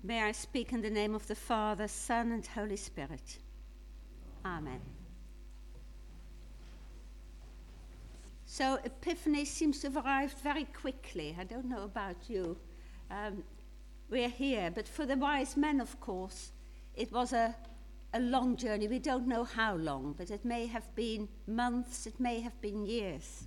May I speak in the name of the Father, Son, and Holy Spirit. Amen. So Epiphany seems to have arrived very quickly. I don't know about you. We're here, but for the wise men, of course, it was a long journey. We don't know how long, but it may have been months, it may have been years.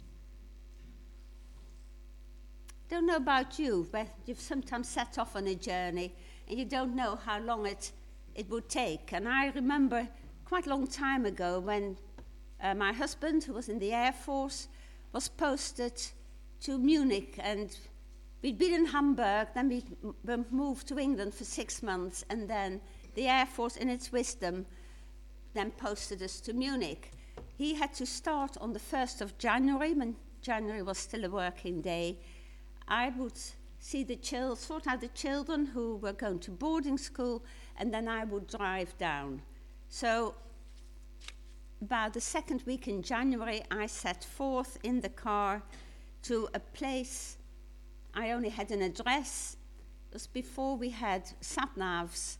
Don't know about you, but you've sometimes set off on a journey and you don't know how long it would take. And I remember quite a long time ago when my husband, who was in the Air Force, was posted to Munich, and we'd been in Hamburg, then we moved to England for 6 months, and then the Air Force, in its wisdom, then posted us to Munich. He had to start on the 1st of January, when January was still a working day. I would sort out the children who were going to boarding school, and then I would drive down. So about the second week in January, I set forth in the car to a place. I only had an address. It was before we had sat-navs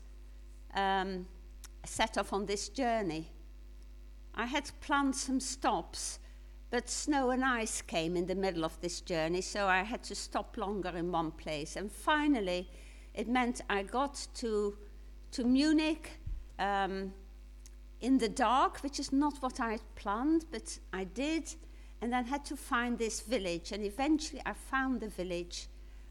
set off on this journey. I had planned some stops, but snow and ice came in the middle of this journey, so I had to stop longer in one place. And finally, it meant I got to Munich in the dark, which is not what I had planned, but I did, and then had to find this village. And eventually I found the village,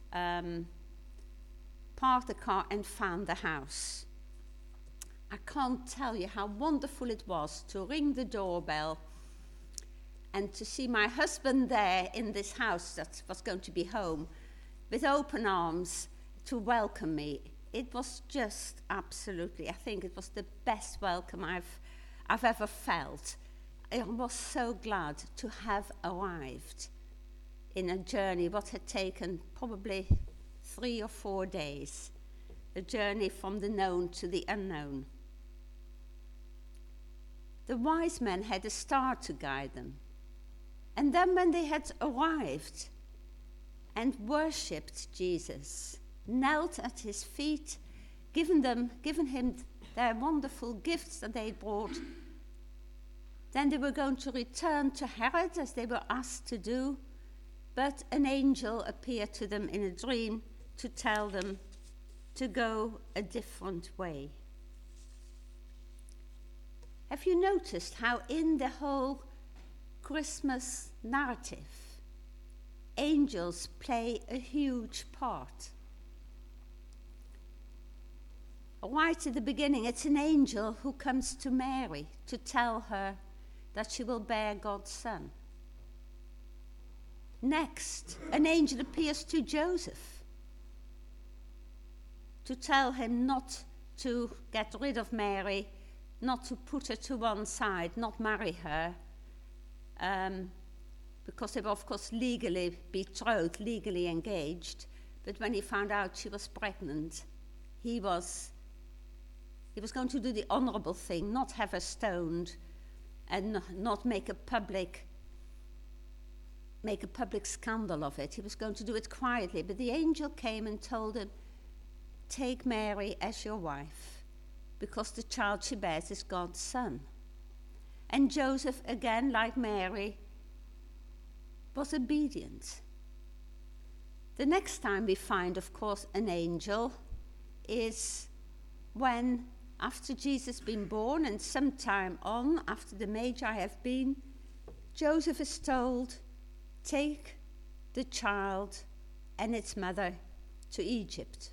parked the car, and found the house. I can't tell you how wonderful it was to ring the doorbell and to see my husband there in this house that was going to be home with open arms to welcome me. It was just absolutely, I think it was the best welcome I've ever felt. I was so glad to have arrived in a journey what had taken probably 3 or 4 days, a journey from the known to the unknown. The wise men had a star to guide them. And then when they had arrived and worshipped Jesus, knelt at his feet, given him their wonderful gifts that they brought, then they were going to return to Herod as they were asked to do, but an angel appeared to them in a dream to tell them to go a different way. Have you noticed how in the whole Christmas narrative, angels play a huge part? Right at the beginning, it's an angel who comes to Mary to tell her that she will bear God's son. Next, an angel appears to Joseph to tell him not to get rid of Mary, not to put her to one side, not marry her, because they were, of course, legally betrothed, legally engaged. But when he found out she was pregnant, he was going to do the honorable thing, not have her stoned and not make a public scandal of it. He was going to do it quietly. But the angel came and told him, take Mary as your wife, because the child she bears is God's son. And Joseph, again, like Mary, was obedient. The next time we find, of course, an angel is when, after Jesus has been born and some time on, after the Magi have been, Joseph is told, take the child and its mother to Egypt.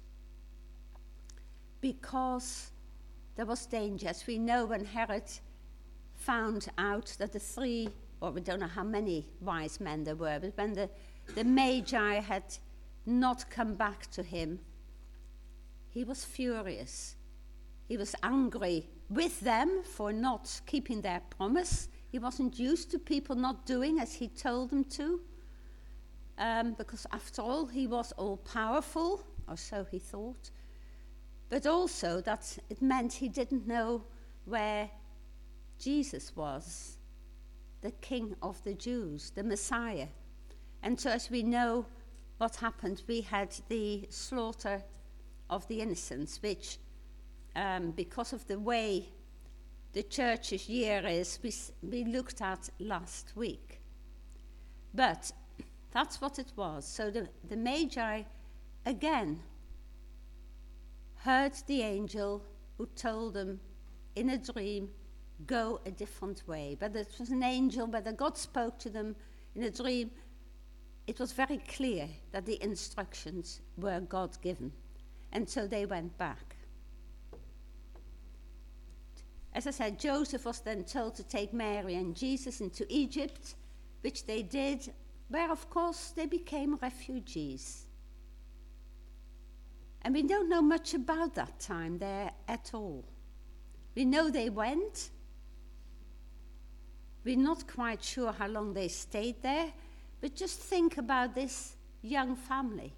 Because there was danger. As we know, when Herod found out that the 3, or we don't know how many wise men there were, but when the Magi had not come back to him, he was furious. He was angry with them for not keeping their promise. He wasn't used to people not doing as he told them to, because after all, he was all-powerful, or so he thought. But also that it meant he didn't know where Jesus was, the King of the Jews, the Messiah. And so as we know what happened, we had the slaughter of the Innocents, which, because of the way the church's year is, we looked at last week. But that's what it was. So the Magi, again, heard the angel who told them in a dream, go a different way. Whether it was an angel, whether God spoke to them in a dream, it was very clear that the instructions were God-given. And so they went back. As I said, Joseph was then told to take Mary and Jesus into Egypt, which they did, where, of course, they became refugees. And we don't know much about that time there at all. We know they went. We're not quite sure how long they stayed there, but just think about this young family.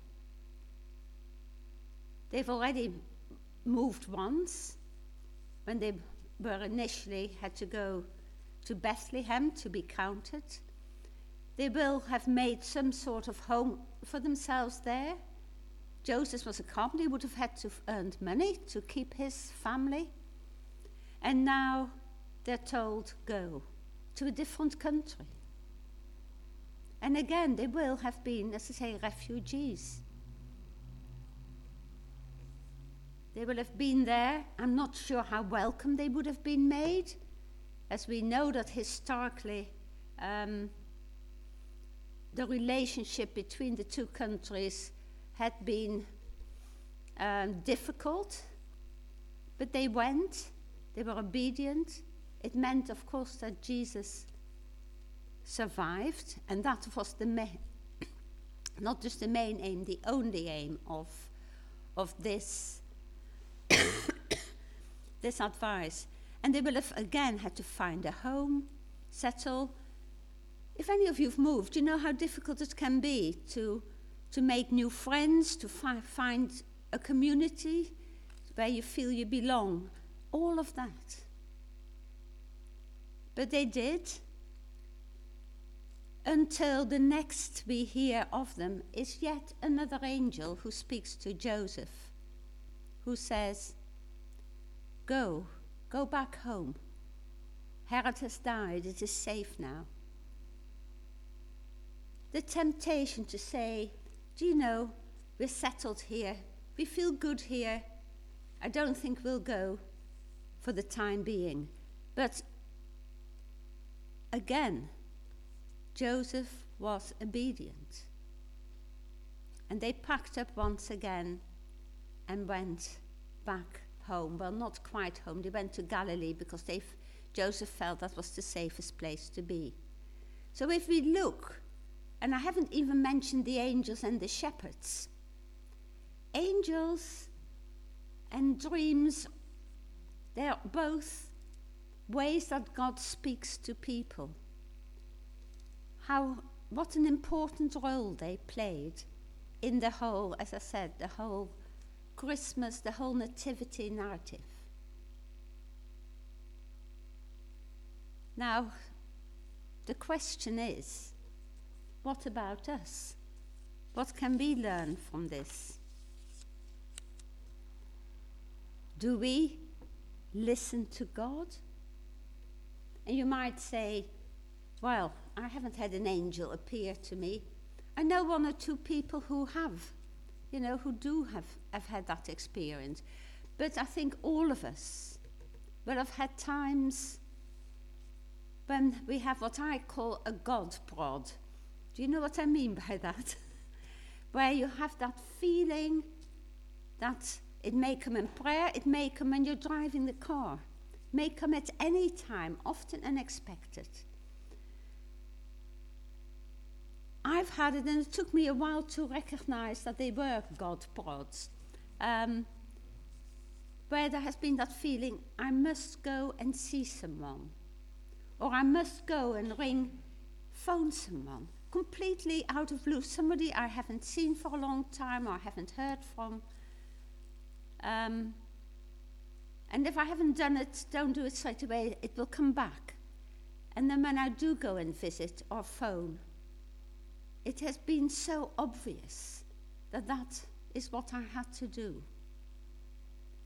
They've already moved once when they were initially had to go to Bethlehem to be counted. They will have made some sort of home for themselves there. Joseph was a carpenter, he would have had to have earned money to keep his family. And now they're told, go to a different country. And again, they will have been, as I say, refugees. They will have been there. I'm not sure how welcome they would have been made, as we know that historically the relationship between the two countries had been difficult. But they went, they were obedient. It meant, of course, that Jesus survived, and that was not just the main aim, the only aim of this this advice. And they will have again had to find a home, settle. If any of you've moved, you know how difficult it can be to make new friends, to find a community where you feel you belong, all of that. But they did, until the next we hear of them is yet another angel who speaks to Joseph, who says, go back home. Herod has died, it is safe now. The temptation to say, do you know, we're settled here, we feel good here, I don't think we'll go for the time being. But again, Joseph was obedient. And they packed up once again and went back home. Well, not quite home. They went to Galilee because Joseph felt that was the safest place to be. So if we look, and I haven't even mentioned the angels and the shepherds. Angels and dreams, they're both ways that God speaks to people. What an important role they played in the whole, as I said, the whole Christmas, the whole nativity narrative. Now, the question is, what about us? What can we learn from this? Do we listen to God? And you might say, well, I haven't had an angel appear to me. I know one or two people who have, who do have had that experience. But I think all of us will have had times when we have what I call a God prod. Do you know what I mean by that? Where you have that feeling that it may come in prayer, it may come when you're driving the car, it may come at any time, often unexpected. I've had it, and it took me a while to recognize that they were God prods. Where there has been that feeling, I must go and see someone. Or I must go and phone someone. Completely out of blue. Somebody I haven't seen for a long time or haven't heard from. And if I haven't done it, don't do it straight away. It will come back. And then when I do go and visit or phone, it has been so obvious that is what I had to do.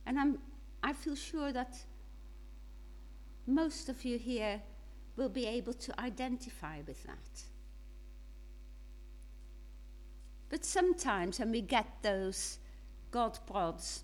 And I feel sure that most of you here will be able to identify with that. But sometimes when we get those God prods,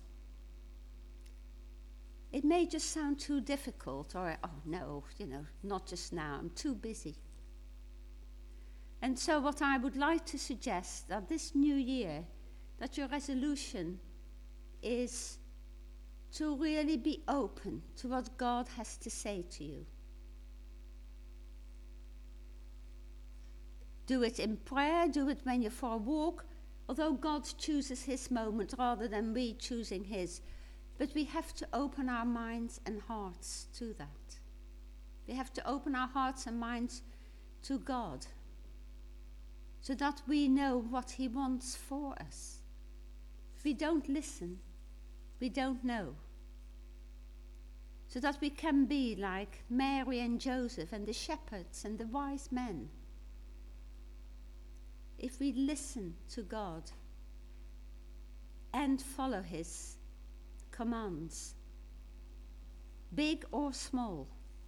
it may just sound too difficult, or, oh no, not just now, I'm too busy. And so what I would like to suggest that this new year, that your resolution is to really be open to what God has to say to you. Do it in prayer, do it when you're for a walk, although God chooses his moment rather than we choosing his. But we have to open our minds and hearts to that. We have to open our hearts and minds to God, so that we know what he wants for us. If we don't listen, we don't know. So that we can be like Mary and Joseph and the shepherds and the wise men. If we listen to God and follow his commands, big or small,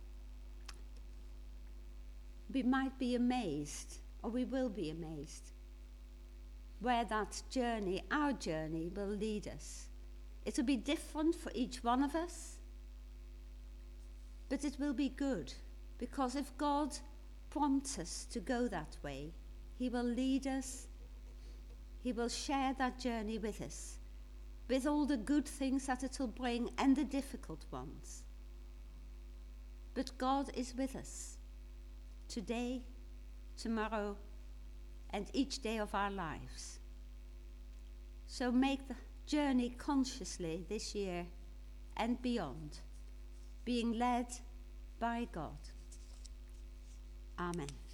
we might be amazed, or we will be amazed, where that journey, our journey, will lead us. It will be different for each one of us, but it will be good, because if God prompts us to go that way, he will lead us, he will share that journey with us, with all the good things that it will bring and the difficult ones. But God is with us today, tomorrow, and each day of our lives. So make the journey consciously this year and beyond, being led by God. Amen.